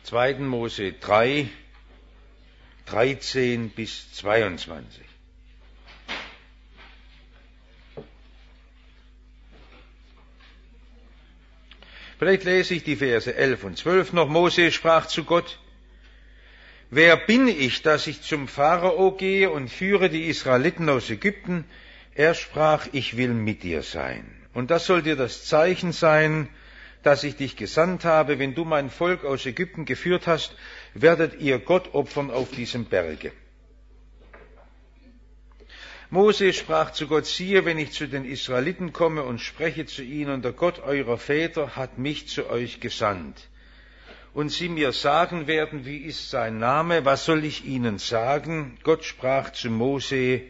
2. Mose 3, 13 bis 22. Vielleicht lese ich die Verse 11 und 12 noch. Mose sprach zu Gott: Wer bin ich, dass ich zum Pharao gehe und führe die Israeliten aus Ägypten? Er sprach: Ich will mit dir sein. Und das soll dir das Zeichen sein, dass ich dich gesandt habe. Wenn du mein Volk aus Ägypten geführt hast, werdet ihr Gott opfern auf diesem Berge. Mose sprach zu Gott: Siehe, wenn ich zu den Israeliten komme und spreche zu ihnen, der Gott eurer Väter hat mich zu euch gesandt. Und sie mir sagen werden, wie ist sein Name, was soll ich ihnen sagen? Gott sprach zu Mose: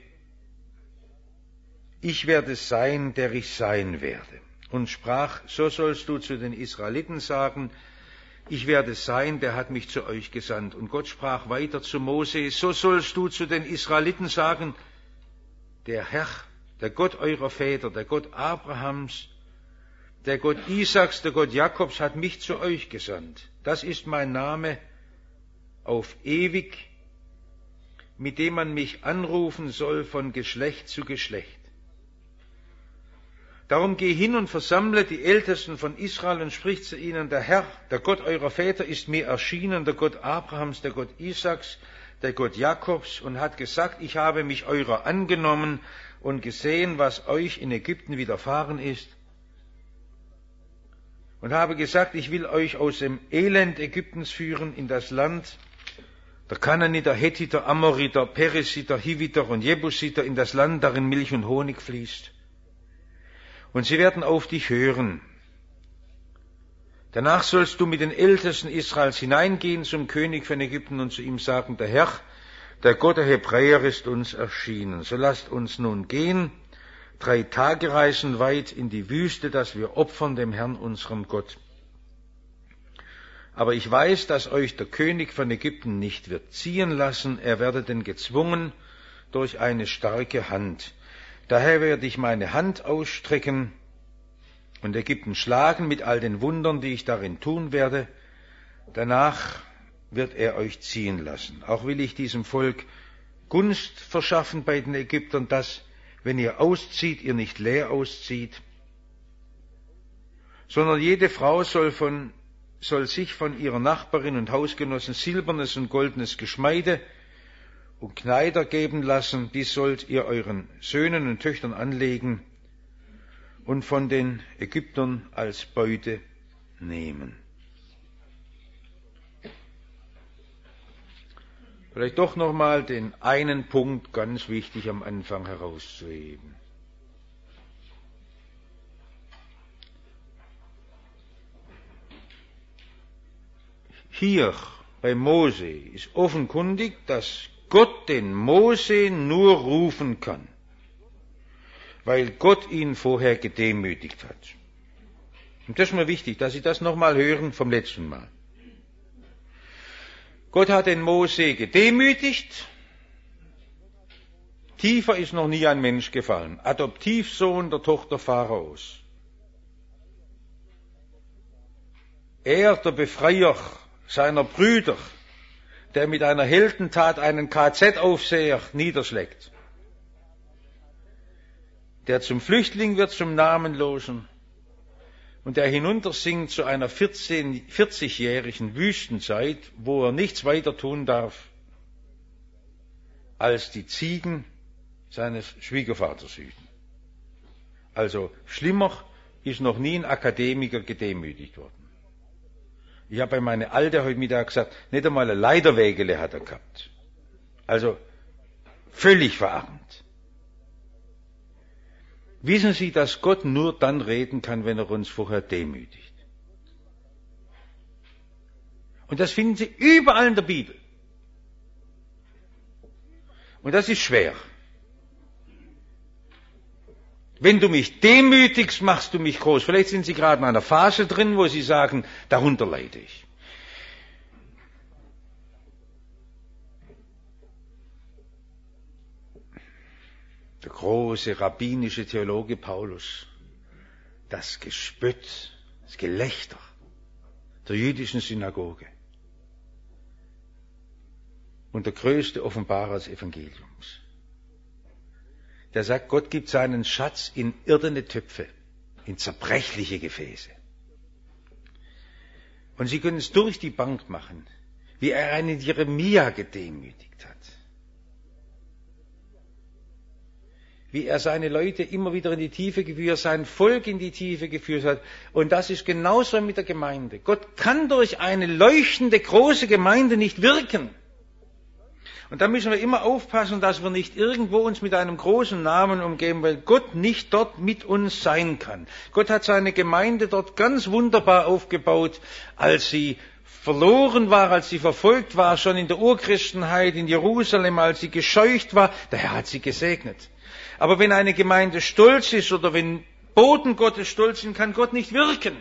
Ich werde sein, der ich sein werde. Und sprach: So sollst du zu den Israeliten sagen: Ich werde sein, der hat mich zu euch gesandt. Und Gott sprach weiter zu Mose: So sollst du zu den Israeliten sagen: Der Herr, der Gott eurer Väter, der Gott Abrahams, der Gott Isaaks, der Gott Jakobs hat mich zu euch gesandt. Das ist mein Name auf ewig, mit dem man mich anrufen soll von Geschlecht zu Geschlecht. Darum geh hin und versammle die Ältesten von Israel und sprich zu ihnen: Der Herr, der Gott eurer Väter, ist mir erschienen, der Gott Abrahams, der Gott Isaaks, der Gott Jakobs, und hat gesagt: Ich habe mich eurer angenommen und gesehen, was euch in Ägypten widerfahren ist. Und habe gesagt: Ich will euch aus dem Elend Ägyptens führen in das Land der Kanaaniter, Hethiter, Amoriter, Peresiter, Hiviter und Jebusiter, in das Land, darin Milch und Honig fließt. Und sie werden auf dich hören. Danach sollst du mit den Ältesten Israels hineingehen zum König von Ägypten und zu ihm sagen: Der Herr, der Gott der Hebräer, ist uns erschienen. So lasst uns nun gehen, 3 Tagereisen weit in die Wüste, dass wir opfern dem Herrn, unserem Gott. Aber ich weiß, dass euch der König von Ägypten nicht wird ziehen lassen, er werde denn gezwungen durch eine starke Hand. Daher werde ich meine Hand ausstrecken und Ägypten schlagen mit all den Wundern, die ich darin tun werde. Danach wird er euch ziehen lassen. Auch will ich diesem Volk Gunst verschaffen bei den Ägyptern, dass, wenn ihr auszieht, ihr nicht leer auszieht, sondern jede Frau soll sich von ihrer Nachbarin und Hausgenossen silbernes und goldenes Geschmeide und Kleider geben lassen. Dies sollt ihr euren Söhnen und Töchtern anlegen und von den Ägyptern als Beute nehmen. Vielleicht doch nochmal den einen Punkt ganz wichtig am Anfang herauszuheben. Hier bei Mose ist offenkundig, dass Gott den Mose nur rufen kann, weil Gott ihn vorher gedemütigt hat. Und das ist mir wichtig, dass Sie das nochmal hören vom letzten Mal. Gott hat den Mose gedemütigt. Tiefer ist noch nie ein Mensch gefallen. Adoptivsohn der Tochter Pharaos. Er, der Befreier seiner Brüder, der mit einer Heldentat einen KZ-Aufseher niederschlägt, der zum Flüchtling wird, zum Namenlosen, und der hinuntersinkt zu einer 40-jährigen Wüstenzeit, wo er nichts weiter tun darf, als die Ziegen seines Schwiegervaters hüten. Also schlimmer ist noch nie ein Akademiker gedemütigt worden. Ich habe bei meiner Alte heute Mittag gesagt, nicht einmal ein Leiterwägele hat er gehabt. Also völlig verarmt. Wissen Sie, dass Gott nur dann reden kann, wenn er uns vorher demütigt? Und das finden Sie überall in der Bibel. Und das ist schwer. Wenn du mich demütigst, machst du mich groß. Vielleicht sind Sie gerade in einer Phase drin, wo Sie sagen, darunter leide ich. Der große rabbinische Theologe Paulus, das Gespött, das Gelächter der jüdischen Synagoge. und der größte Offenbarer des Evangeliums. Der sagt, Gott gibt seinen Schatz in irdene Töpfe, in zerbrechliche Gefäße. Und Sie können es durch die Bank machen, wie er einen Jeremia gedemütigt hat. Wie er seine Leute immer wieder in die Tiefe geführt, sein Volk in die Tiefe geführt hat. Und das ist genauso mit der Gemeinde. Gott kann durch eine leuchtende, große Gemeinde nicht wirken. Und da müssen wir immer aufpassen, dass wir nicht irgendwo uns mit einem großen Namen umgeben, weil Gott nicht dort mit uns sein kann. Gott hat seine Gemeinde dort ganz wunderbar aufgebaut, als sie verloren war, als sie verfolgt war, schon in der Urchristenheit in Jerusalem, als sie gescheucht war. Der Herr hat sie gesegnet. Aber wenn eine Gemeinde stolz ist oder wenn Boten Gottes stolz sind, kann Gott nicht wirken.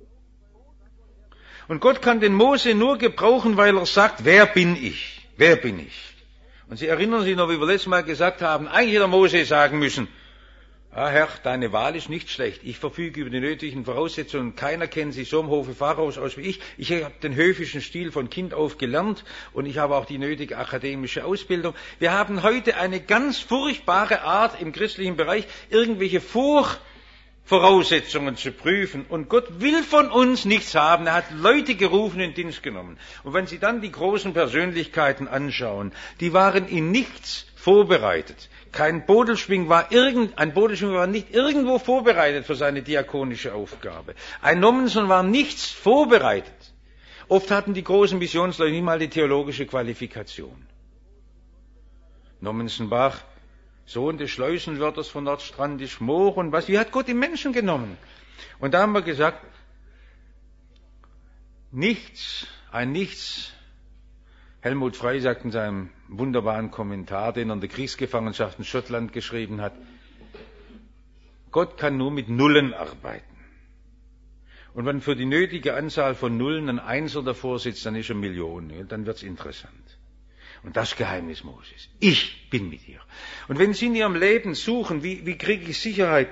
Und Gott kann den Mose nur gebrauchen, weil er sagt, wer bin ich? Wer bin ich? Und Sie erinnern sich noch, wie wir letztes Mal gesagt haben, eigentlich hätte Mose sagen müssen, Herr, deine Wahl ist nicht schlecht. Ich verfüge über die nötigen Voraussetzungen. Keiner kennt sich so im Hofe Pharaos aus wie ich. Ich habe den höfischen Stil von Kind auf gelernt und ich habe auch die nötige akademische Ausbildung. Wir haben heute eine ganz furchtbare Art im christlichen Bereich, irgendwelche Voraussetzungen zu prüfen. Und Gott will von uns nichts haben. Er hat Leute gerufen, in Dienst genommen. Und wenn Sie dann die großen Persönlichkeiten anschauen, die waren in nichts vorbereitet. Ein Bodelschwing war nicht irgendwo vorbereitet für seine diakonische Aufgabe. Ein Nommensen war nichts vorbereitet. Oft hatten die großen Missionsleute nicht mal die theologische Qualifikation. Nommensenbach, Sohn des Schleusenwörters von Nordstrandisch Moor und was, wie hat Gott den Menschen genommen? Und da haben wir gesagt, nichts, Helmut Frey sagt in seinem wunderbaren Kommentar, den er in der Kriegsgefangenschaft in Schottland geschrieben hat, Gott kann nur mit Nullen arbeiten. Und wenn für die nötige Anzahl von Nullen ein Einser davor sitzt, dann ist er Million, dann wird's interessant. Und das Geheimnis Moses. Ich bin mit dir. Und wenn Sie in Ihrem Leben suchen, wie kriege ich Sicherheit,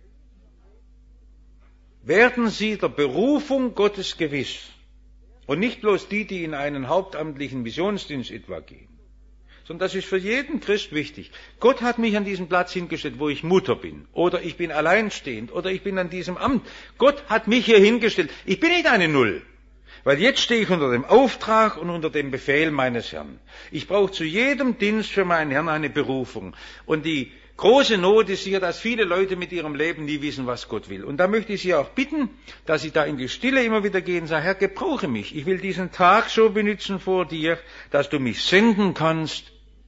werden Sie der Berufung Gottes gewiss. Und nicht bloß die in einen hauptamtlichen Missionsdienst etwa gehen. Sondern das ist für jeden Christ wichtig. Gott hat mich an diesen Platz hingestellt, wo ich Mutter bin. Oder ich bin alleinstehend. Oder ich bin an diesem Amt. Gott hat mich hier hingestellt. Ich bin nicht eine Null. Weil jetzt stehe ich unter dem Auftrag und unter dem Befehl meines Herrn. Ich brauche zu jedem Dienst für meinen Herrn eine Berufung. Und die große Not ist hier, dass viele Leute mit ihrem Leben nie wissen, was Gott will. Und da möchte ich Sie auch bitten, dass Sie da in die Stille immer wieder gehen und sagen, Herr, gebrauche mich. Ich will diesen Tag so benutzen vor dir, dass du mich senden kannst.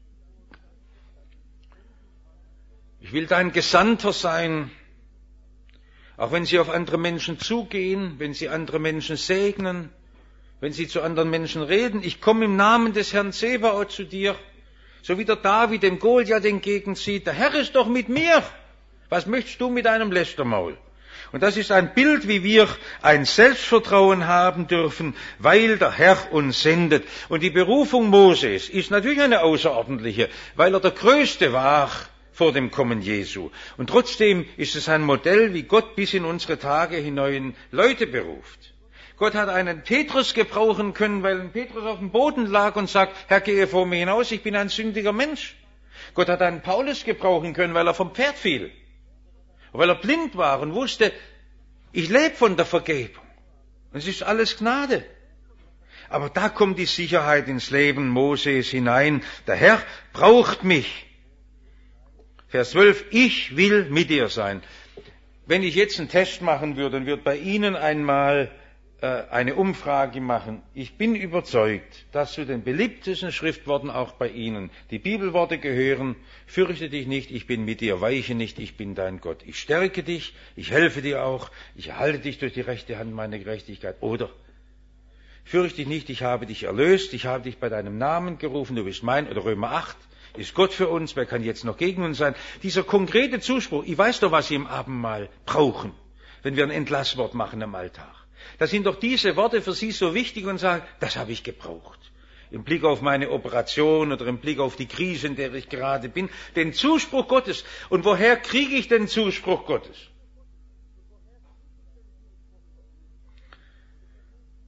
Ich will dein Gesandter sein. Auch wenn Sie auf andere Menschen zugehen, wenn Sie andere Menschen segnen, wenn Sie zu anderen Menschen reden. Ich komme im Namen des Herrn Zebaoth zu dir. So wie der David dem Goliath entgegenzieht, der Herr ist doch mit mir. Was möchtest du mit einem Lästermaul? Und das ist ein Bild, wie wir ein Selbstvertrauen haben dürfen, weil der Herr uns sendet. Und die Berufung Moses ist natürlich eine außerordentliche, weil er der Größte war vor dem Kommen Jesu. Und trotzdem ist es ein Modell, wie Gott bis in unsere Tage hinein Leute beruft. Gott hat einen Petrus gebrauchen können, weil ein Petrus auf dem Boden lag und sagt, Herr, gehe vor mir hinaus, ich bin ein sündiger Mensch. Gott hat einen Paulus gebrauchen können, weil er vom Pferd fiel. Weil er blind war und wusste, ich lebe von der Vergebung. Es ist alles Gnade. Aber da kommt die Sicherheit ins Leben Moses hinein. Der Herr braucht mich. Vers 12, ich will mit dir sein. Wenn ich jetzt einen Test machen würde und würde bei Ihnen einmal eine Umfrage machen. Ich bin überzeugt, dass zu den beliebtesten Schriftworten auch bei Ihnen die Bibelworte gehören. Fürchte dich nicht, ich bin mit dir, weiche nicht, ich bin dein Gott. Ich stärke dich, ich helfe dir auch, ich erhalte dich durch die rechte Hand meiner Gerechtigkeit. Oder fürchte dich nicht, ich habe dich erlöst, ich habe dich bei deinem Namen gerufen, du bist mein. Oder Römer 8, ist Gott für uns, wer kann jetzt noch gegen uns sein? Dieser konkrete Zuspruch, ich weiß doch, was Sie im Abendmahl brauchen, wenn wir ein Entlasswort machen im Alltag. Da sind doch diese Worte für Sie so wichtig und sagen, das habe ich gebraucht. Im Blick auf meine Operation oder im Blick auf die Krise, in der ich gerade bin. Den Zuspruch Gottes. Und woher kriege ich den Zuspruch Gottes?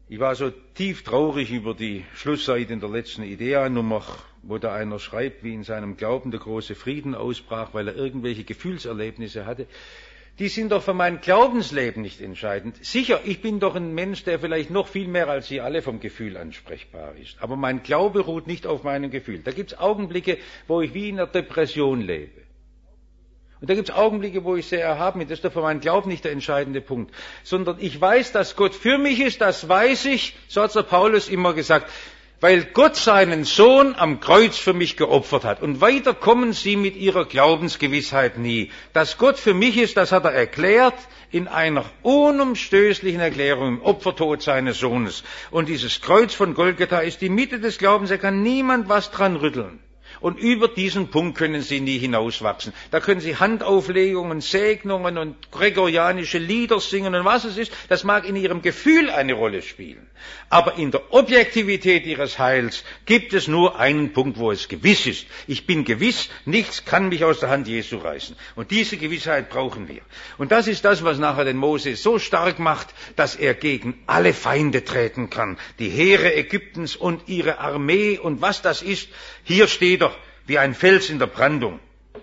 Ich war so tief traurig über die Schlussseite in der letzten Idea-Nummer, wo da einer schreibt, wie in seinem Glauben der große Frieden ausbrach, weil er irgendwelche Gefühlserlebnisse hatte. Die sind doch für mein Glaubensleben nicht entscheidend. Sicher, ich bin doch ein Mensch, der vielleicht noch viel mehr als Sie alle vom Gefühl ansprechbar ist. Aber mein Glaube ruht nicht auf meinem Gefühl. Da gibt es Augenblicke, wo ich wie in einer Depression lebe. Und da gibt es Augenblicke, wo ich sehr erhaben bin. Das ist doch für meinen Glauben nicht der entscheidende Punkt. Sondern ich weiß, dass Gott für mich ist, das weiß ich, so hat der Paulus immer gesagt, weil Gott seinen Sohn am Kreuz für mich geopfert hat. Und weiter kommen Sie mit Ihrer Glaubensgewissheit nie. Dass Gott für mich ist, das hat er erklärt in einer unumstößlichen Erklärung im Opfertod seines Sohnes. Und dieses Kreuz von Golgatha ist die Mitte des Glaubens, da kann niemand was dran rütteln. Und über diesen Punkt können Sie nie hinauswachsen. Da können Sie Handauflegungen, Segnungen und gregorianische Lieder singen und was es ist. Das mag in Ihrem Gefühl eine Rolle spielen. Aber in der Objektivität Ihres Heils gibt es nur einen Punkt, wo es gewiss ist. Ich bin gewiss, nichts kann mich aus der Hand Jesu reißen. Und diese Gewissheit brauchen wir. Und das ist das, was nachher den Mose so stark macht, dass er gegen alle Feinde treten kann. Die Heere Ägyptens und ihre Armee und was das ist. Hier steht er wie ein Fels in der Brandung.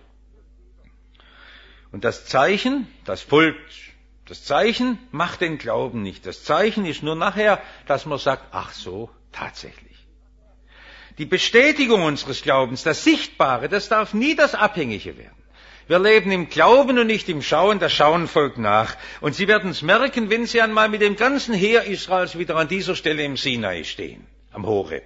Und das Zeichen, das folgt. Das Zeichen macht den Glauben nicht. Das Zeichen ist nur nachher, dass man sagt, ach so, tatsächlich. Die Bestätigung unseres Glaubens, das Sichtbare, das darf nie das Abhängige werden. Wir leben im Glauben und nicht im Schauen, das Schauen folgt nach. Und Sie werden es merken, wenn Sie einmal mit dem ganzen Heer Israels wieder an dieser Stelle im Sinai stehen, am Horeb.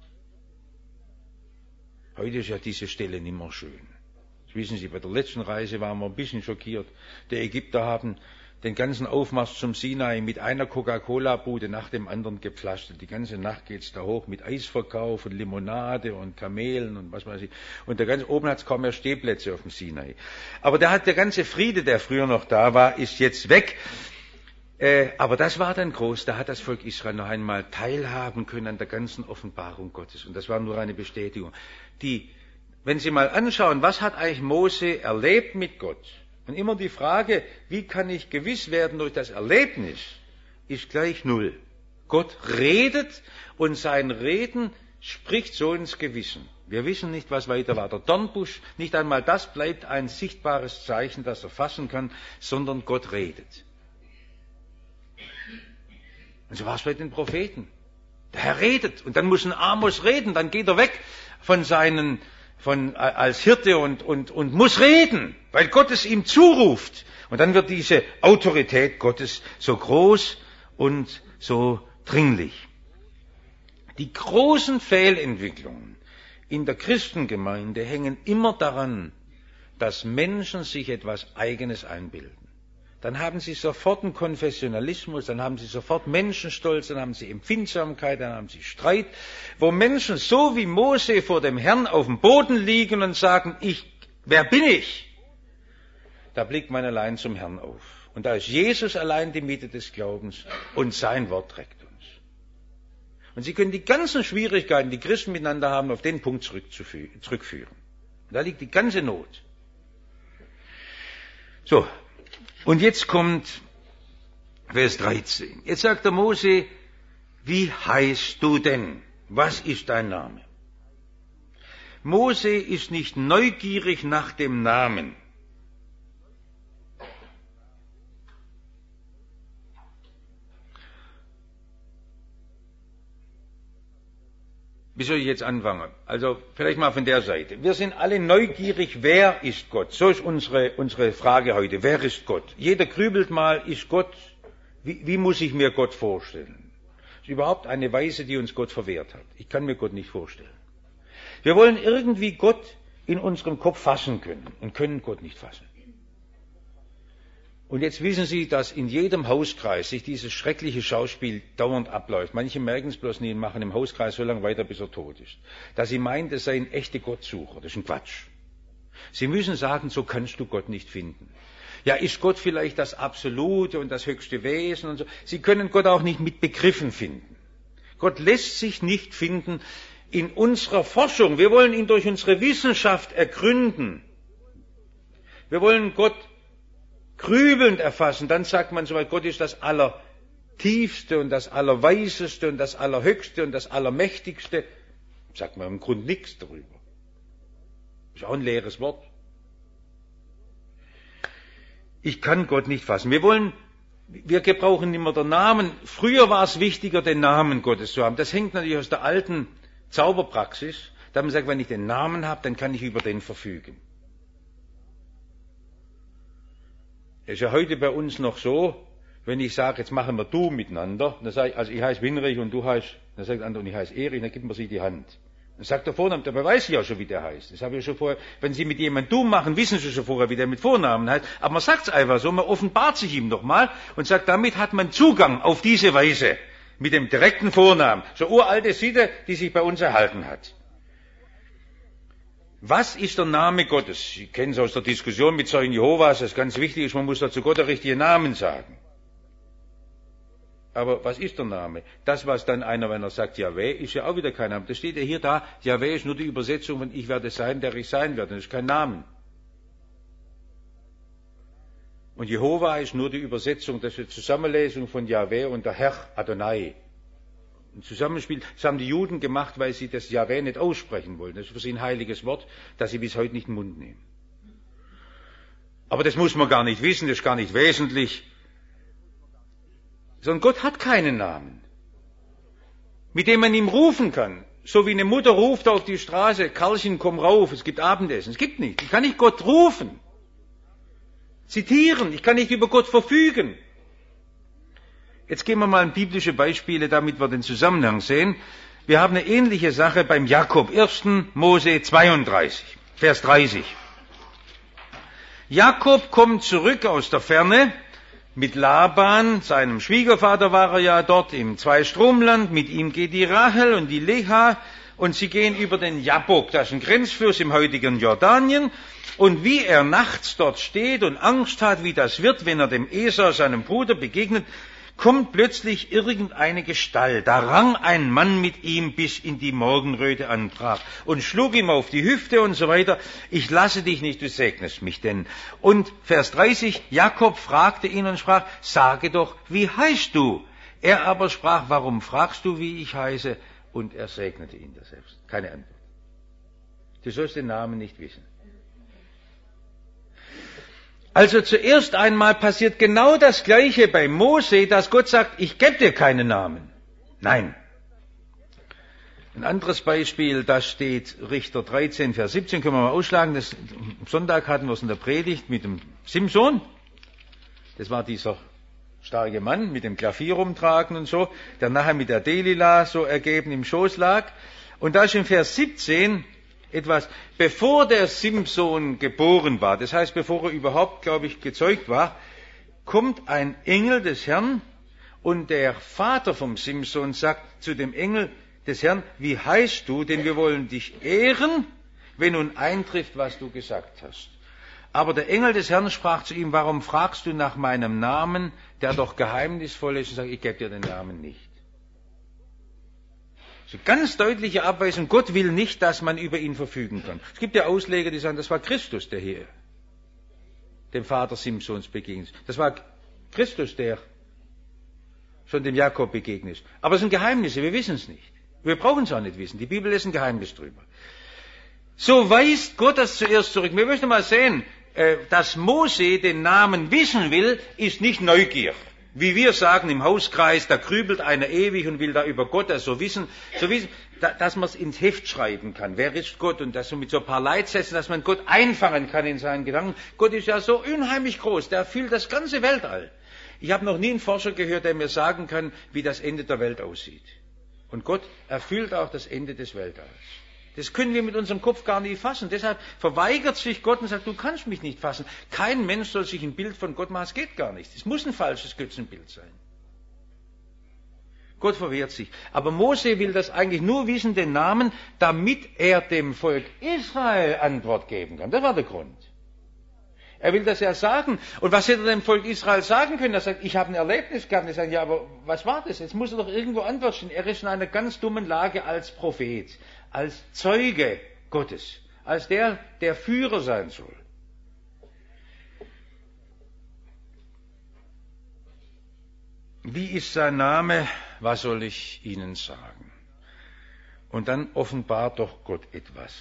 Heute ist ja diese Stelle nicht mehr schön. Das wissen Sie, bei der letzten Reise waren wir ein bisschen schockiert. Die Ägypter haben den ganzen Aufmarsch zum Sinai mit einer Coca-Cola-Bude nach dem anderen gepflastert. Die ganze Nacht geht's da hoch mit Eisverkauf und Limonade und Kamelen und was weiß ich. Und oben hat's kaum mehr Stehplätze auf dem Sinai. Aber der ganze Friede, der früher noch da war, ist jetzt weg. Aber das war dann groß. Da hat das Volk Israel noch einmal teilhaben können an der ganzen Offenbarung Gottes. Und das war nur eine Bestätigung. Wenn Sie mal anschauen, was hat eigentlich Mose erlebt mit Gott? Und immer die Frage, wie kann ich gewiss werden durch das Erlebnis, ist gleich null. Gott redet und sein Reden spricht so ins Gewissen. Wir wissen nicht, was weiter war. Der Dornbusch, nicht einmal das bleibt ein sichtbares Zeichen, das er fassen kann, sondern Gott redet. Und so war es bei den Propheten. Der Herr redet und dann muss ein Amos reden, dann geht er weg als Hirte und muss reden, weil Gott es ihm zuruft. Und dann wird diese Autorität Gottes so groß und so dringlich. Die großen Fehlentwicklungen in der Christengemeinde hängen immer daran, dass Menschen sich etwas Eigenes einbilden. Dann haben sie sofort einen Konfessionalismus, dann haben sie sofort Menschenstolz, dann haben sie Empfindsamkeit, dann haben sie Streit, wo Menschen so wie Mose vor dem Herrn auf dem Boden liegen und sagen, wer bin ich? Da blickt man allein zum Herrn auf. Und da ist Jesus allein die Mitte des Glaubens und sein Wort trägt uns. Und Sie können die ganzen Schwierigkeiten, die Christen miteinander haben, auf den Punkt zurückführen. Und da liegt die ganze Not. So. Und jetzt kommt Vers 13. Jetzt sagt der Mose, wie heißt du denn? Was ist dein Name? Mose ist nicht neugierig nach dem Namen. Wie soll ich jetzt anfangen? Also vielleicht mal von der Seite. Wir sind alle neugierig, wer ist Gott? So ist unsere Frage heute. Wer ist Gott? Jeder grübelt mal, ist Gott, wie muss ich mir Gott vorstellen? Das ist überhaupt eine Weise, die uns Gott verwehrt hat. Ich kann mir Gott nicht vorstellen. Wir wollen irgendwie Gott in unserem Kopf fassen können und können Gott nicht fassen. Und jetzt wissen Sie, dass in jedem Hauskreis sich dieses schreckliche Schauspiel dauernd abläuft. Manche merken es bloß nie und machen im Hauskreis so lange weiter, bis er tot ist. Dass sie meinen, das seien echte Gottsucher. Das ist ein Quatsch. Sie müssen sagen, so kannst du Gott nicht finden. Ja, ist Gott vielleicht das Absolute und das höchste Wesen und so. Sie können Gott auch nicht mit Begriffen finden. Gott lässt sich nicht finden in unserer Forschung. Wir wollen ihn durch unsere Wissenschaft ergründen. Wir wollen Gott grübelnd erfassen, dann sagt man so weit, Gott ist das Allertiefste und das Allerweiseste und das Allerhöchste und das Allermächtigste, sagt man im Grunde nichts darüber. Ist auch ein leeres Wort. Ich kann Gott nicht fassen. Wir gebrauchen immer den Namen. Früher war es wichtiger, den Namen Gottes zu haben. Das hängt natürlich aus der alten Zauberpraxis. Da hat man gesagt, wenn ich den Namen habe, dann kann ich über den verfügen. Es ist ja heute bei uns noch so, wenn ich sage, jetzt machen wir du miteinander, dann sage ich, also ich heiße Winrich und du heißt, dann sagt der andere, und ich heiße Erich, dann gibt man sich die Hand. Dann sagt der Vorname, dabei weiß ich ja schon, wie der heißt. Das habe ich schon vorher, wenn Sie mit jemandem du machen, wissen Sie schon vorher, wie der mit Vornamen heißt. Aber man sagt es einfach so, man offenbart sich ihm nochmal und sagt, damit hat man Zugang auf diese Weise, mit dem direkten Vornamen. So uralte Sitte, die sich bei uns erhalten hat. Was ist der Name Gottes? Sie kennen es aus der Diskussion mit Zeugen Jehovas, das ganz wichtig ist, man muss dazu Gott den richtigen Namen sagen. Aber was ist der Name? Das, was dann einer, wenn er sagt, Jahwe, ist ja auch wieder kein Name. Das steht ja hier da, Jahwe ist nur die Übersetzung von ich werde sein, der ich sein werde. Das ist kein Name. Und Jehova ist nur die Übersetzung, das ist die Zusammenlesung von Jahwe und der Herr Adonai. Ein Zusammenspiel, das haben die Juden gemacht, weil sie das Jahwe nicht aussprechen wollten. Das ist für sie ein heiliges Wort, das sie bis heute nicht in den Mund nehmen. Aber das muss man gar nicht wissen, das ist gar nicht wesentlich. Sondern Gott hat keinen Namen, mit dem man ihm rufen kann. So wie eine Mutter ruft auf die Straße, Karlchen, komm rauf, es gibt Abendessen. Es gibt nicht. Ich kann nicht Gott rufen, zitieren, ich kann nicht über Gott verfügen. Jetzt gehen wir mal in biblische Beispiele, damit wir den Zusammenhang sehen. Wir haben eine ähnliche Sache beim Jakob, 1. Mose 32, Vers 30. Jakob kommt zurück aus der Ferne, mit Laban, seinem Schwiegervater war er ja dort im Zweistromland, mit ihm geht die Rachel und die Leha und sie gehen über den Jabbok, das ist ein Grenzfluss im heutigen Jordanien, und wie er nachts dort steht und Angst hat, wie das wird, wenn er dem Esau, seinem Bruder, begegnet, kommt plötzlich irgendeine Gestalt. Da rang ein Mann mit ihm, bis in die Morgenröte anbrach und schlug ihm auf die Hüfte und so weiter. Ich lasse dich nicht, du segnest mich denn. Und Vers 30, Jakob fragte ihn und sprach, sage doch, wie heißt du? Er aber sprach, warum fragst du, wie ich heiße? Und er segnete ihn da selbst. Keine Antwort. Du sollst den Namen nicht wissen. Also zuerst einmal passiert genau das Gleiche bei Mose, dass Gott sagt, ich gebe dir keinen Namen. Nein. Ein anderes Beispiel, das steht Richter 13, Vers 17, können wir mal ausschlagen. Am Sonntag hatten wir es in der Predigt mit dem Simson. Das war dieser starke Mann mit dem Klavier rumtragen und so, der nachher mit der Delila so ergeben im Schoß lag. Und da ist in Vers 17 etwas, bevor der Simson geboren war, das heißt, bevor er überhaupt, glaube ich, gezeugt war, kommt ein Engel des Herrn und der Vater vom Simson sagt zu dem Engel des Herrn, wie heißt du, denn wir wollen dich ehren, wenn nun eintrifft, was du gesagt hast. Aber der Engel des Herrn sprach zu ihm, warum fragst du nach meinem Namen, der doch geheimnisvoll ist, und sagt, ich gebe dir den Namen nicht. So ganz deutliche Abweisung, Gott will nicht, dass man über ihn verfügen kann. Es gibt ja Ausleger, die sagen, das war Christus, der hier dem Vater Simsons begegnet ist. Das war Christus, der schon dem Jakob begegnet ist. Aber es sind Geheimnisse, wir wissen es nicht. Wir brauchen es auch nicht wissen. Die Bibel ist ein Geheimnis drüber. So weist Gott das zuerst zurück. Wir möchten mal sehen, dass Mose den Namen wissen will, ist nicht Neugier. Wie wir sagen im Hauskreis, da grübelt einer ewig und will da über Gott das so wissen, dass man es ins Heft schreiben kann. Wer ist Gott? Und das so mit so ein paar Leitsätzen, dass man Gott einfangen kann in seinen Gedanken. Gott ist ja so unheimlich groß, der erfüllt das ganze Weltall. Ich habe noch nie einen Forscher gehört, der mir sagen kann, wie das Ende der Welt aussieht. Und Gott erfüllt auch das Ende des Weltalls. Das können wir mit unserem Kopf gar nicht fassen. Deshalb verweigert sich Gott und sagt, du kannst mich nicht fassen. Kein Mensch soll sich ein Bild von Gott machen, es geht gar nicht. Es muss ein falsches Götzenbild sein. Gott verwehrt sich. Aber Mose will das eigentlich nur wissen, den Namen, damit er dem Volk Israel Antwort geben kann. Das war der Grund. Er will das ja sagen. Und was hätte er dem Volk Israel sagen können? Er sagt, ich habe ein Erlebnis gehabt. Die sagen, ja, aber was war das? Jetzt muss er doch irgendwo Antwort stehen. Er ist in einer ganz dummen Lage als Prophet, als Zeuge Gottes, als der Führer sein soll. Wie ist sein Name? Was soll ich Ihnen sagen? Und dann offenbart doch Gott etwas.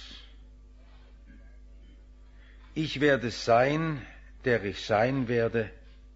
Ich werde sein, der ich sein werde.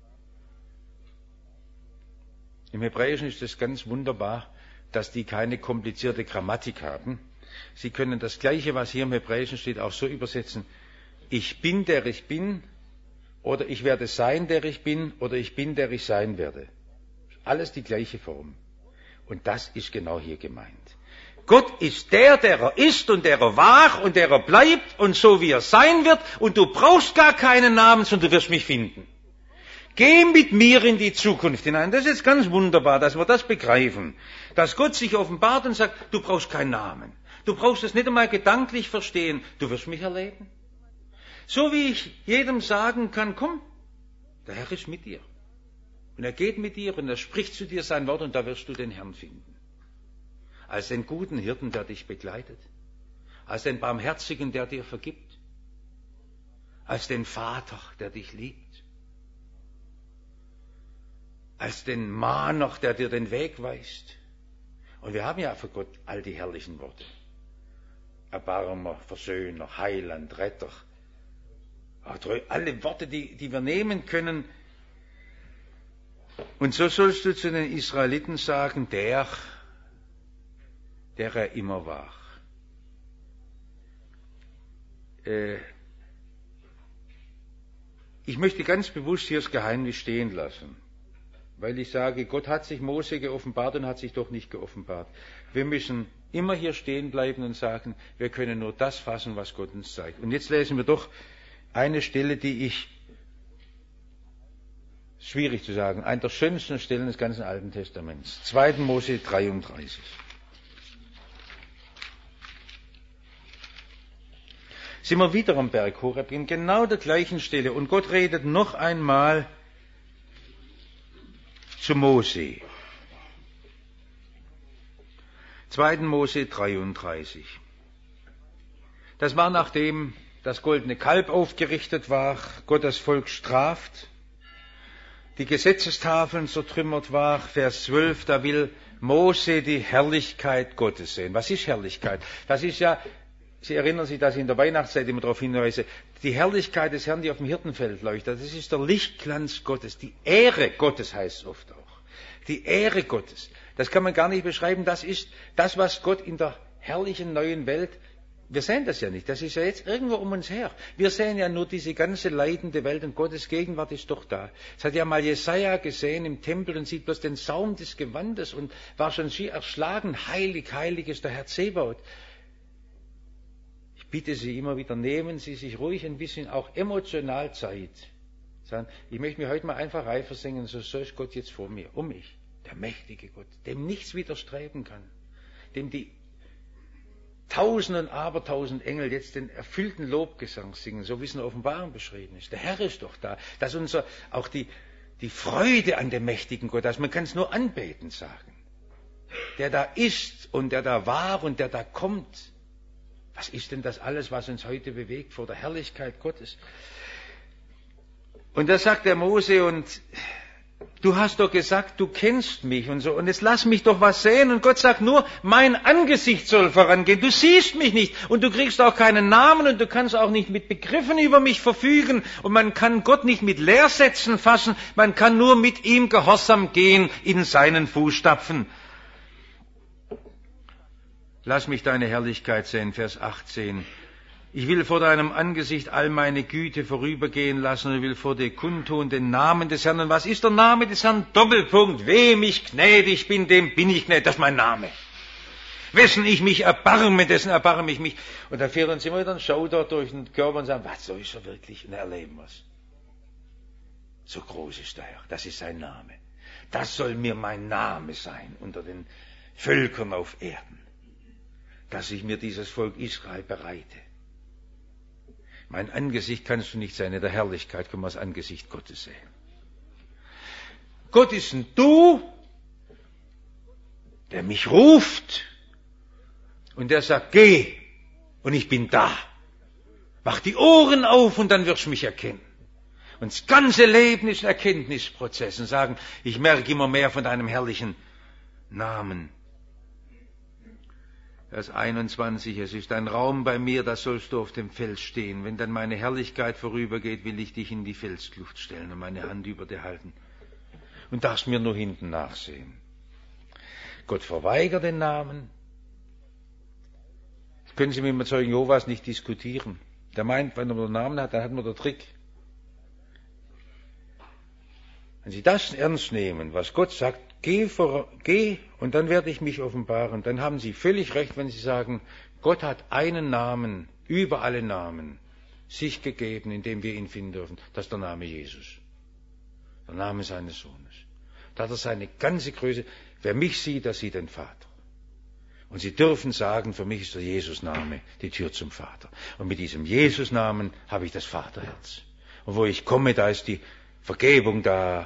Im Hebräischen ist es ganz wunderbar, dass die keine komplizierte Grammatik haben. Sie können das Gleiche, was hier im Hebräischen steht, auch so übersetzen. Ich bin, der ich bin, oder ich werde sein, der ich bin, oder ich bin, der ich sein werde. Alles die gleiche Form. Und das ist genau hier gemeint. Gott ist der er ist und der er war und der er bleibt und so wie er sein wird und du brauchst gar keinen Namen, sondern du wirst mich finden. Geh mit mir in die Zukunft hinein. Das ist jetzt ganz wunderbar, dass wir das begreifen. Dass Gott sich offenbart und sagt, du brauchst keinen Namen. Du brauchst es nicht einmal gedanklich verstehen. Du wirst mich erleben. So wie ich jedem sagen kann, komm, der Herr ist mit dir. Und er geht mit dir und er spricht zu dir sein Wort und da wirst du den Herrn finden. Als den guten Hirten, der dich begleitet. Als den Barmherzigen, der dir vergibt. Als den Vater, der dich liebt. Als den Mahner, der dir den Weg weist. Und wir haben ja für Gott all die herrlichen Worte. Erbarmer, Versöhner, Heiland, Retter. Alle Worte, die wir nehmen können. Und so sollst du zu den Israeliten sagen, der er immer war. Ich möchte ganz bewusst hier das Geheimnis stehen lassen, weil ich sage, Gott hat sich Mose geoffenbart und hat sich doch nicht geoffenbart. Wir müssen immer hier stehen bleiben und sagen, wir können nur das fassen, was Gott uns zeigt. Und jetzt lesen wir doch eine Stelle, die ich, schwierig zu sagen, eine der schönsten Stellen des ganzen Alten Testaments. 2. Mose 33. Sind wir wieder am Berg Horeb, in genau der gleichen Stelle. Und Gott redet noch einmal zu Mose. 2. Mose 33. Das war nachdem das goldene Kalb aufgerichtet war, Gott das Volk straft, die Gesetzestafeln zertrümmert war, Vers 12, da will Mose die Herrlichkeit Gottes sehen. Was ist Herrlichkeit? Das ist ja, Sie erinnern sich, dass ich in der Weihnachtszeit immer darauf hinweise, die Herrlichkeit des Herrn, die auf dem Hirtenfeld leuchtet, das ist der Lichtglanz Gottes, die Ehre Gottes heißt es oft auch. Die Ehre Gottes. Das kann man gar nicht beschreiben, das ist das, was Gott in der herrlichen neuen Welt, wir sehen das ja nicht, das ist ja jetzt irgendwo um uns her. Wir sehen ja nur diese ganze leidende Welt und Gottes Gegenwart ist doch da. Das hat ja mal Jesaja gesehen im Tempel und sieht bloß den Saum des Gewandes und war schon schier erschlagen, heilig, heilig ist der Herr Zebaoth. Ich bitte Sie immer wieder, nehmen Sie sich ruhig ein bisschen auch emotional Zeit. Sagen, ich möchte mir heute mal einfach reifersingen, so ist Gott jetzt vor mir, um mich. Der mächtige Gott, dem nichts widerstreben kann, dem die Tausend und Abertausend Engel jetzt den erfüllten Lobgesang singen, so wie es in der Offenbarung beschrieben ist. Der Herr ist doch da. Dass auch die Freude an dem mächtigen Gott, dass man kann es nur anbeten sagen. Der da ist und der da war und der da kommt. Was ist denn das alles, was uns heute bewegt vor der Herrlichkeit Gottes? Und da sagt der Mose, und du hast doch gesagt, du kennst mich und so, und jetzt lass mich doch was sehen. Und Gott sagt nur, mein Angesicht soll vorangehen. Du siehst mich nicht und du kriegst auch keinen Namen und du kannst auch nicht mit Begriffen über mich verfügen. Und man kann Gott nicht mit Lehrsätzen fassen, man kann nur mit ihm gehorsam gehen in seinen Fußstapfen. Lass mich deine Herrlichkeit sehen, Vers 18. Ich will vor deinem Angesicht all meine Güte vorübergehen lassen und will vor dir kundtun den Namen des Herrn. Und was ist der Name des Herrn? Doppelpunkt. Wem ich gnädig bin, dem bin ich gnädig. Das ist mein Name. Wessen ich mich erbarme, dessen erbarme ich mich. Und da fährt uns immer wieder ein Schauder durch den Körper und sagt, was, so ist er wirklich? Und erleben wir es. So groß ist der Herr. Das ist sein Name. Das soll mir mein Name sein unter den Völkern auf Erden. Dass ich mir dieses Volk Israel bereite. Mein Angesicht kannst du nicht sein, in der Herrlichkeit können wir das Angesicht Gottes sehen. Gott ist ein Du, der mich ruft und der sagt, geh und ich bin da. Mach die Ohren auf und dann wirst du mich erkennen. Und das ganze Leben ist ein Erkenntnisprozess und sagen, ich merke immer mehr von deinem herrlichen Namen. Vers 21, es ist ein Raum bei mir, da sollst du auf dem Fels stehen. Wenn dann meine Herrlichkeit vorübergeht, will ich dich in die Felskluft stellen und meine Hand über dir halten. Und darfst mir nur hinten nachsehen. Gott verweigert den Namen. Das können Sie mit dem Zeugen Jehovas nicht diskutieren. Der meint, wenn er einen Namen hat, dann hat man den Trick. Wenn Sie das ernst nehmen, was Gott sagt, geh und dann werde ich mich offenbaren, dann haben Sie völlig recht, wenn Sie sagen, Gott hat einen Namen über alle Namen sich gegeben, in dem wir ihn finden dürfen. Das ist der Name Jesus. Der Name seines Sohnes. Da hat er seine ganze Größe. Wer mich sieht, der sieht den Vater. Und Sie dürfen sagen, für mich ist der Jesus-Name die Tür zum Vater. Und mit diesem Jesus-Namen habe ich das Vaterherz. Und wo ich komme, da ist die Vergebung da,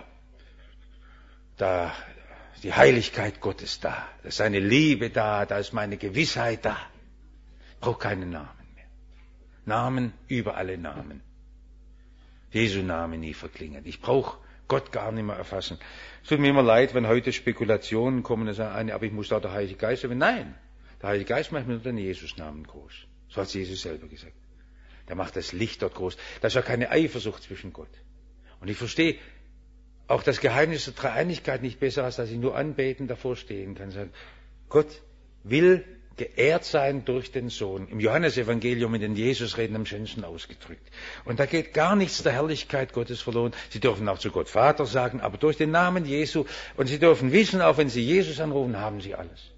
die Heiligkeit Gottes da, da ist seine Liebe da, da ist meine Gewissheit da. Ich brauche keinen Namen mehr. Namen über alle Namen. Jesu Name nie verklingend. Ich brauche Gott gar nicht mehr erfassen. Es tut mir immer leid, wenn heute Spekulationen kommen und sagen, aber ich muss da der Heilige Geist haben. Nein, der Heilige Geist macht mir nur den Jesus-Namen groß. So hat Jesus selber gesagt. Der macht das Licht dort groß. Da ist ja keine Eifersucht zwischen Gott. Und ich verstehe auch das Geheimnis der Dreieinigkeit nicht besser, als dass ich nur anbeten davor stehen kann. Sagen, Gott will geehrt sein durch den Sohn. Im Johannesevangelium in den Jesusreden am schönsten ausgedrückt. Und da geht gar nichts der Herrlichkeit Gottes verloren. Sie dürfen auch zu Gott Vater sagen, aber durch den Namen Jesu. Und Sie dürfen wissen, auch wenn Sie Jesus anrufen, haben Sie alles.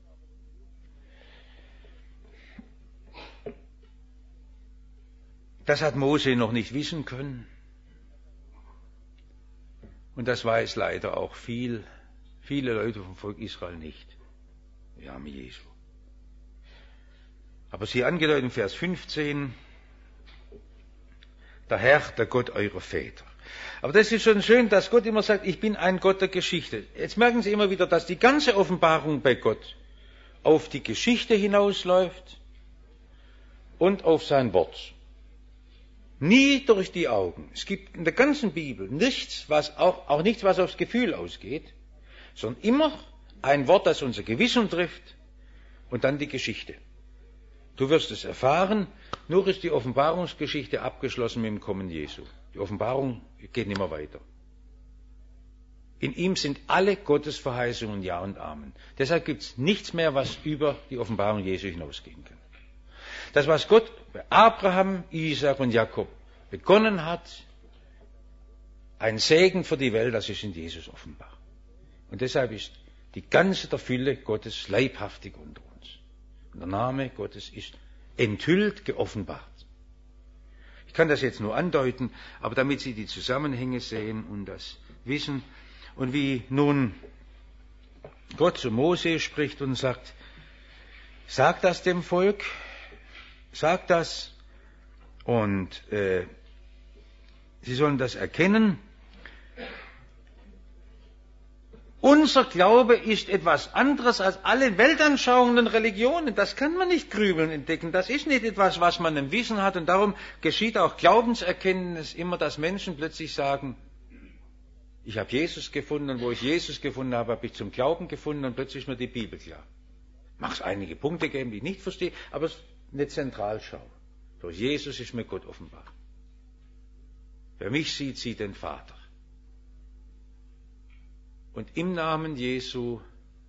Das hat Mose noch nicht wissen können. Und das weiß leider auch viele Leute vom Volk Israel nicht. Wir haben Jesu. Aber sie angedeutet in Vers 15, der Herr, der Gott eurer Väter. Aber das ist schon schön, dass Gott immer sagt, ich bin ein Gott der Geschichte. Jetzt merken Sie immer wieder, dass die ganze Offenbarung bei Gott auf die Geschichte hinausläuft und auf sein Wort. Nie durch die Augen. Es gibt in der ganzen Bibel nichts, auch nichts, was aufs Gefühl ausgeht, sondern immer ein Wort, das unser Gewissen trifft und dann die Geschichte. Du wirst es erfahren, nur ist die Offenbarungsgeschichte abgeschlossen mit dem Kommen Jesu. Die Offenbarung geht nicht mehr weiter. In ihm sind alle Gottes Verheißungen Ja und Amen. Deshalb gibt es nichts mehr, was über die Offenbarung Jesu hinausgehen kann. Das, was Gott bei Abraham, Isaak und Jakob begonnen hat, ein Segen für die Welt, das ist in Jesus offenbar. Und deshalb ist die ganze der Fülle Gottes leibhaftig unter uns. Und der Name Gottes ist enthüllt, geoffenbart. Ich kann das jetzt nur andeuten, aber damit Sie die Zusammenhänge sehen und das wissen. Und wie nun Gott zu Mose spricht und sagt, sag das dem Volk, sag das und sie sollen das erkennen. Unser Glaube ist etwas anderes als alle Weltanschauungen und Religionen. Das kann man nicht grübeln entdecken. Das ist nicht etwas, was man im Wissen hat. Und darum geschieht auch Glaubenserkenntnis immer, dass Menschen plötzlich sagen, ich habe Jesus gefunden und wo ich Jesus gefunden habe, habe ich zum Glauben gefunden und plötzlich ist mir die Bibel klar. Mag es einige Punkte geben, die ich nicht verstehe, aber es ist eine Zentralschau. Durch Jesus ist mir Gott offenbar. Wer mich sieht, sieht den Vater. Und im Namen Jesu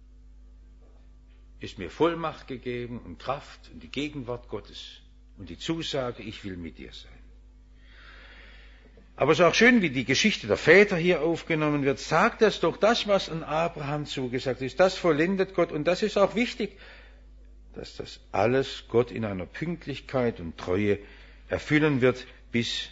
ist mir Vollmacht gegeben und Kraft und die Gegenwart Gottes und die Zusage, ich will mit dir sein. Aber es ist auch schön, wie die Geschichte der Väter hier aufgenommen wird. Sagt das doch, das, was an Abraham zugesagt ist, das vollendet Gott. Und das ist auch wichtig, dass das alles Gott in einer Pünktlichkeit und Treue erfüllen wird, bis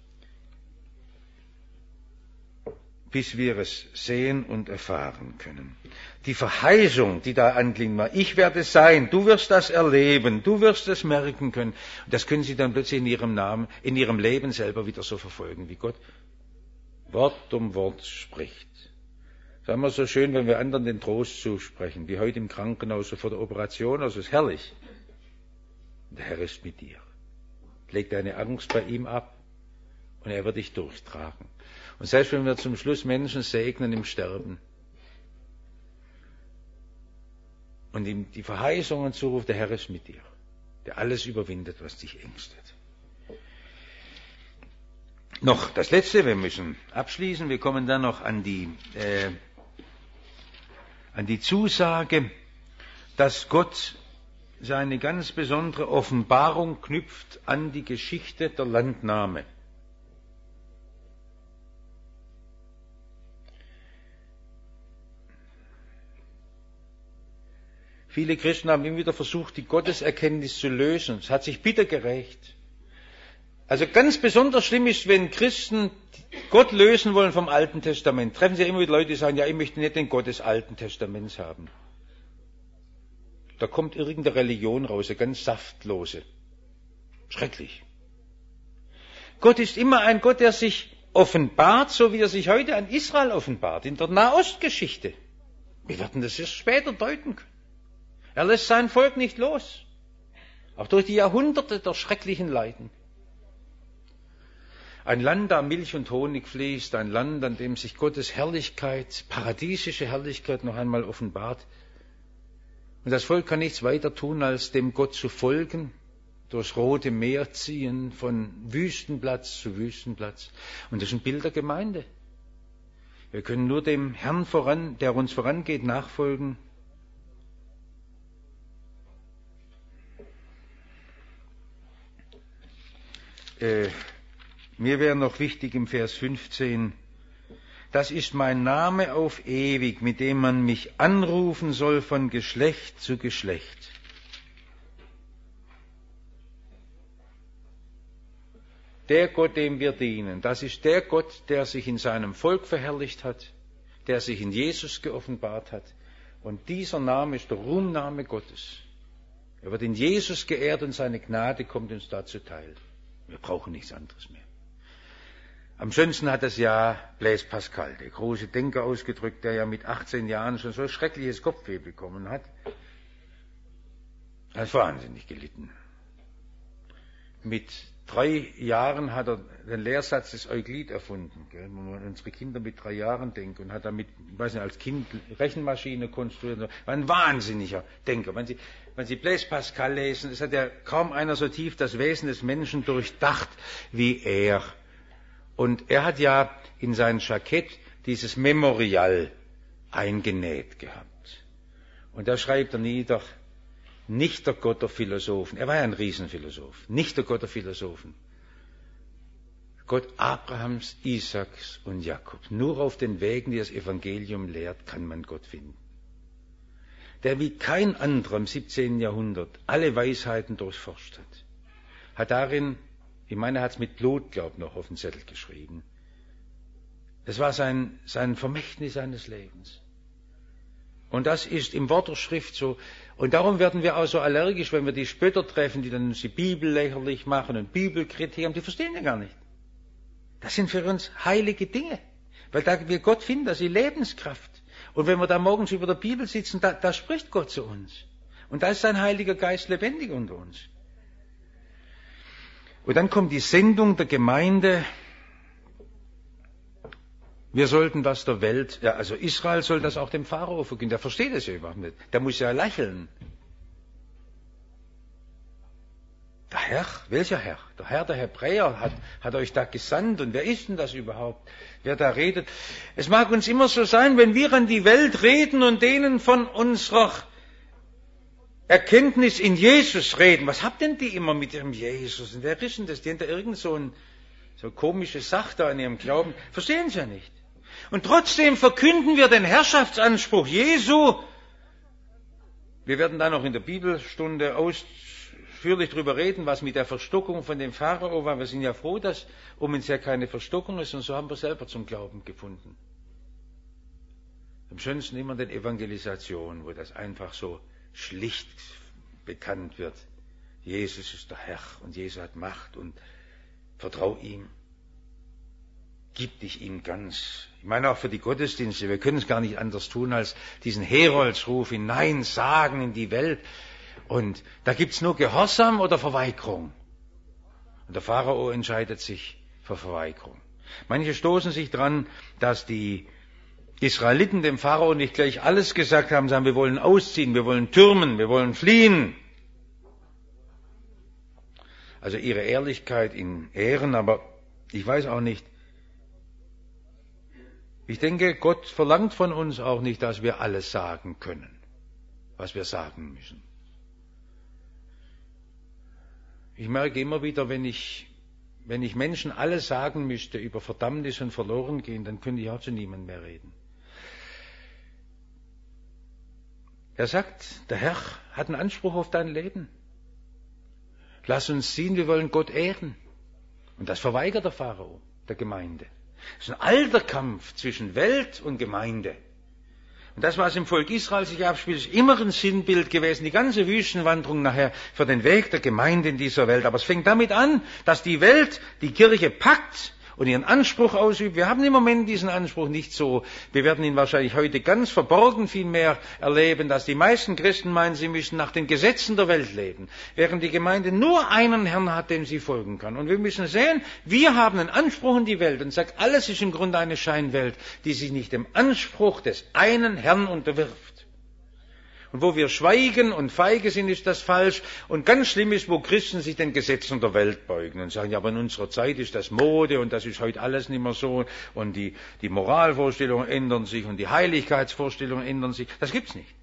wir es sehen und erfahren können. Die Verheißung, die da anklingt, ich werde sein, du wirst das erleben, du wirst es merken können. Und das können Sie dann plötzlich in Ihrem Leben selber wieder so verfolgen, wie Gott Wort um Wort spricht. Das ist immer so schön, wenn wir anderen den Trost zusprechen, wie heute im Krankenhaus vor der Operation, also es ist herrlich. Der Herr ist mit dir. Leg deine Angst bei ihm ab Und er wird dich durchtragen. Und selbst wenn wir zum Schluss Menschen segnen im Sterben und ihm die Verheißungen zuruft, der Herr ist mit dir, der alles überwindet, was dich ängstet. Noch das Letzte, wir müssen abschließen, wir kommen dann noch an die Zusage, dass Gott seine ganz besondere Offenbarung knüpft an die Geschichte der Landnahme. Viele Christen haben immer wieder versucht, die Gotteserkenntnis zu lösen. Es hat sich bitter gerächt. Also ganz besonders schlimm ist, wenn Christen Gott lösen wollen vom Alten Testament. Treffen Sie ja immer wieder Leute, die sagen, ja, ich möchte nicht den Gott des Alten Testaments haben. Da kommt irgendeine Religion raus, eine ganz saftlose. Schrecklich. Gott ist immer ein Gott, der sich offenbart, so wie er sich heute an Israel offenbart, in der Nahostgeschichte. Wir werden das erst später deuten können. Er lässt sein Volk nicht los. Auch durch die Jahrhunderte der schrecklichen Leiden. Ein Land, da Milch und Honig fließt, ein Land, an dem sich Gottes Herrlichkeit, paradiesische Herrlichkeit noch einmal offenbart. Und das Volk kann nichts weiter tun, als dem Gott zu folgen, durchs Rote Meer ziehen, von Wüstenplatz zu Wüstenplatz. Und das ist ein Bild der Gemeinde. Wir können nur dem Herrn der uns vorangeht, nachfolgen. Mir wäre noch wichtig im Vers 15, das ist mein Name auf ewig, mit dem man mich anrufen soll von Geschlecht zu Geschlecht. Der Gott, dem wir dienen, das ist der Gott, der sich in seinem Volk verherrlicht hat, der sich in Jesus geoffenbart hat. Und dieser Name ist der Ruhmname Gottes. Er wird in Jesus geehrt und seine Gnade kommt uns dazu teil. Wir brauchen nichts anderes mehr. Am schönsten hat das ja Blaise Pascal, der große Denker, ausgedrückt, der ja mit 18 Jahren schon so schreckliches Kopfweh bekommen hat. Er hat wahnsinnig gelitten. Mit 3 Jahren hat er den Lehrsatz des Euklid erfunden, wenn man an unsere Kinder mit 3 Jahren denkt, und hat damit, ich weiß nicht, als Kind Rechenmaschine konstruiert. War ein wahnsinniger Denker. Wenn Sie Blaise Pascal lesen, es hat ja kaum einer so tief das Wesen des Menschen durchdacht wie er. Und er hat ja in sein Jackett dieses Memorial eingenäht gehabt. Und da schreibt er nieder, nicht der Gott der Philosophen, er war ja ein Riesenphilosoph, nicht der Gott der Philosophen, Gott Abrahams, Isaaks und Jakobs. Nur auf den Wegen, die das Evangelium lehrt, kann man Gott finden. Der wie kein anderer im 17. Jahrhundert alle Weisheiten durchforscht hat darin, ich meine, er hat es mit Blut, glaube ich, noch auf den Zettel geschrieben. Das war sein Vermächtnis seines Lebens. Und das ist im Wort der Schrift so. Und darum werden wir auch so allergisch, wenn wir die Spötter treffen, die dann uns die Bibel lächerlich machen und Bibelkritik haben. Die verstehen ja gar nicht. Das sind für uns heilige Dinge. Weil da wir Gott finden, das ist die Lebenskraft. Und wenn wir da morgens über der Bibel sitzen, da spricht Gott zu uns. Und da ist sein Heiliger Geist lebendig unter uns. Und dann kommt die Sendung der Gemeinde. Wir sollten das der Welt, ja, also Israel soll das auch dem Pharao verkünden. Der versteht es ja überhaupt nicht. Der muss ja lächeln. Der Herr, welcher Herr? Der Herr der Hebräer hat euch da gesandt. Und wer ist denn das überhaupt, wer da redet? Es mag uns immer so sein, wenn wir an die Welt reden und denen von unserer Erkenntnis in Jesus reden. Was habt denn die immer mit ihrem Jesus? Und wer ist denn das? Die haben da irgend so komische Sache da in ihrem Glauben. Verstehen sie ja nicht. Und trotzdem verkünden wir den Herrschaftsanspruch Jesu. Wir werden da noch in der Bibelstunde ausführlich darüber reden, was mit der Verstockung von dem Pharao war. Wir sind ja froh, dass um uns ja keine Verstockung ist, und so haben wir selber zum Glauben gefunden. Am schönsten immer in der Evangelisation, wo das einfach so schlicht bekannt wird. Jesus ist der Herr und Jesus hat Macht und vertrau ihm. Gib dich ihm ganz. Ich meine auch für die Gottesdienste, wir können es gar nicht anders tun, als diesen Heroldsruf hinein sagen in die Welt. Und da gibt's nur Gehorsam oder Verweigerung. Und der Pharao entscheidet sich Verweigerung. Manche stoßen sich dran, dass die Israeliten dem Pharao nicht gleich alles gesagt haben, sagen, wir wollen ausziehen, wir wollen türmen, wir wollen fliehen. Also ihre Ehrlichkeit in Ehren, aber ich weiß auch nicht. Ich denke, Gott verlangt von uns auch nicht, dass wir alles sagen können, was wir sagen müssen. Ich merke immer wieder, wenn ich Menschen alles sagen müsste über Verdammnis und Verlorengehen, dann könnte ich auch zu niemandem mehr reden. Er sagt, der Herr hat einen Anspruch auf dein Leben. Lass uns sehen, wir wollen Gott ehren. Und das verweigert der Pharao, der Gemeinde. Es ist ein alter Kampf zwischen Welt und Gemeinde. Und das, was im Volk Israel sich abspielt, ist immer ein Sinnbild gewesen, die ganze Wüstenwanderung nachher für den Weg der Gemeinde in dieser Welt. Aber es fängt damit an, dass die Welt die Kirche packt und ihren Anspruch ausübt. Wir haben im Moment diesen Anspruch nicht so. Wir werden ihn wahrscheinlich heute ganz verborgen viel mehr erleben, dass die meisten Christen meinen, sie müssen nach den Gesetzen der Welt leben, während die Gemeinde nur einen Herrn hat, dem sie folgen kann. Und wir müssen sehen, wir haben einen Anspruch in die Welt und sagt, alles ist im Grunde eine Scheinwelt, die sich nicht dem Anspruch des einen Herrn unterwirft. Und wo wir schweigen und feige sind, ist das falsch. Und ganz schlimm ist, wo Christen sich den Gesetzen der Welt beugen und sagen, ja, aber in unserer Zeit ist das Mode und das ist heute alles nicht mehr so und die Moralvorstellungen ändern sich und die Heiligkeitsvorstellungen ändern sich. Das gibt's nicht.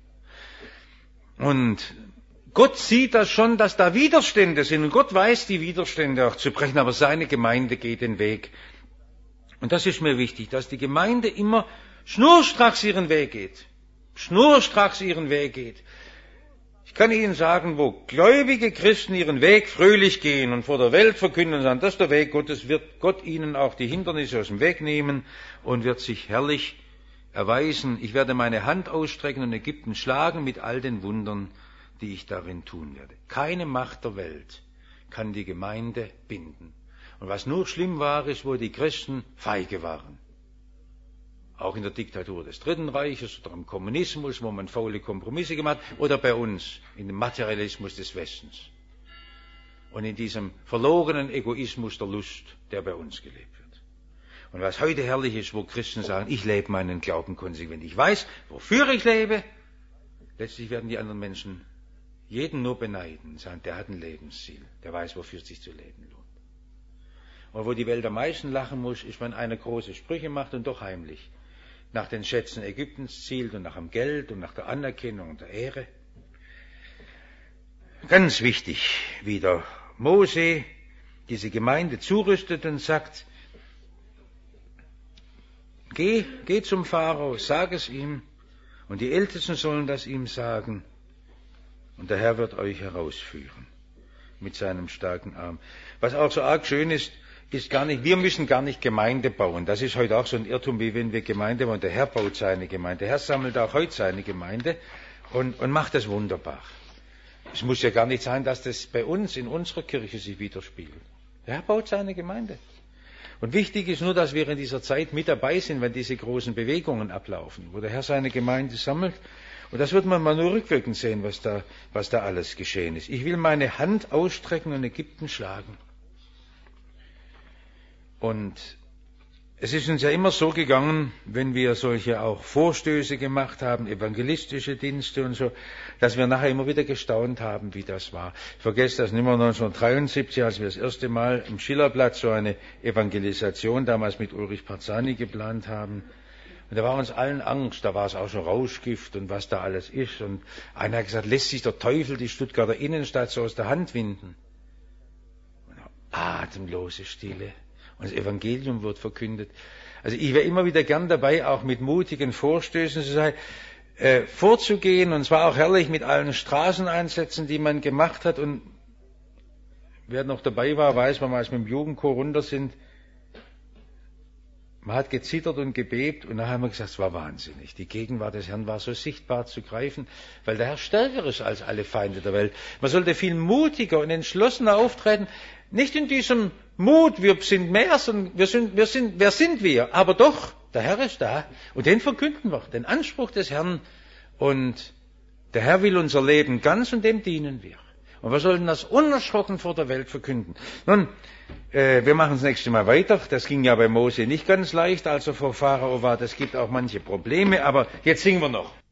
Und Gott sieht das schon, dass da Widerstände sind und Gott weiß, die Widerstände auch zu brechen, aber seine Gemeinde geht den Weg. Und das ist mir wichtig, dass die Gemeinde immer schnurstracks ihren Weg geht. Schnurstracks ihren Weg geht. Ich kann Ihnen sagen, wo gläubige Christen ihren Weg fröhlich gehen und vor der Welt verkünden und sagen, das ist der Weg Gottes, wird Gott ihnen auch die Hindernisse aus dem Weg nehmen und wird sich herrlich erweisen. Ich werde meine Hand ausstrecken und Ägypten schlagen mit all den Wundern, die ich darin tun werde. Keine Macht der Welt kann die Gemeinde binden. Und was nur schlimm war, ist, wo die Christen feige waren. Auch in der Diktatur des Dritten Reiches oder im Kommunismus, wo man faule Kompromisse gemacht hat, oder bei uns, in dem Materialismus des Westens. Und in diesem verlogenen Egoismus der Lust, der bei uns gelebt wird. Und was heute herrlich ist, wo Christen sagen, ich lebe meinen Glauben konsequent. Ich weiß, wofür ich lebe. Letztlich werden die anderen Menschen jeden nur beneiden und sagen, der hat ein Lebensziel. Der weiß, wofür es sich zu leben lohnt. Und wo die Welt am meisten lachen muss, ist, wenn einer große Sprüche macht und doch heimlich nach den Schätzen Ägyptens zielt und nach dem Geld und nach der Anerkennung und der Ehre. Ganz wichtig, wie der Mose diese Gemeinde zurüstet und sagt, geh zum Pharao, sag es ihm, und die Ältesten sollen das ihm sagen, und der Herr wird euch herausführen mit seinem starken Arm. Was auch so arg schön ist gar nicht, wir müssen gar nicht Gemeinde bauen. Das ist heute auch so ein Irrtum, wie wenn wir Gemeinde bauen. Der Herr baut seine Gemeinde. Der Herr sammelt auch heute seine Gemeinde und macht das wunderbar. Es muss ja gar nicht sein, dass das bei uns in unserer Kirche sich widerspiegelt. Der Herr baut seine Gemeinde. Und wichtig ist nur, dass wir in dieser Zeit mit dabei sind, wenn diese großen Bewegungen ablaufen, wo der Herr seine Gemeinde sammelt. Und das wird man mal nur rückwirkend sehen, was da alles geschehen ist. Ich will meine Hand ausstrecken und Ägypten schlagen. Und es ist uns ja immer so gegangen, wenn wir solche auch Vorstöße gemacht haben, evangelistische Dienste und so, dass wir nachher immer wieder gestaunt haben, wie das war. Ich vergesse das nicht mehr, 1973, als wir das erste Mal im Schillerplatz so eine Evangelisation damals mit Ulrich Parzani geplant haben. Und da war uns allen Angst, da war es auch schon Rauschgift und was da alles ist. Und einer hat gesagt, lässt sich der Teufel die Stuttgarter Innenstadt so aus der Hand winden? Und atemlose Stille. Und das Evangelium wird verkündet. Also ich wäre immer wieder gern dabei, auch mit mutigen Vorstößen zu sein, vorzugehen. Und zwar auch herrlich mit allen Straßeneinsätzen, die man gemacht hat. Und wer noch dabei war, weiß, wenn wir als mit dem Jugendchor runter sind, man hat gezittert und gebebt und nachher haben wir gesagt, es war wahnsinnig. Die Gegenwart des Herrn war so sichtbar zu greifen, weil der Herr stärker ist als alle Feinde der Welt. Man sollte viel mutiger und entschlossener auftreten. Nicht in diesem Mut, wir sind mehr, sondern wer sind wir? Aber doch, der Herr ist da und den verkünden wir, den Anspruch des Herrn. Und der Herr will unser Leben ganz und dem dienen wir. Und wir sollten das unerschrocken vor der Welt verkünden. Nun, wir machen das nächste Mal weiter. Das ging ja bei Mose nicht ganz leicht, als er vor Pharao war. Das gibt auch manche Probleme, aber jetzt singen wir noch.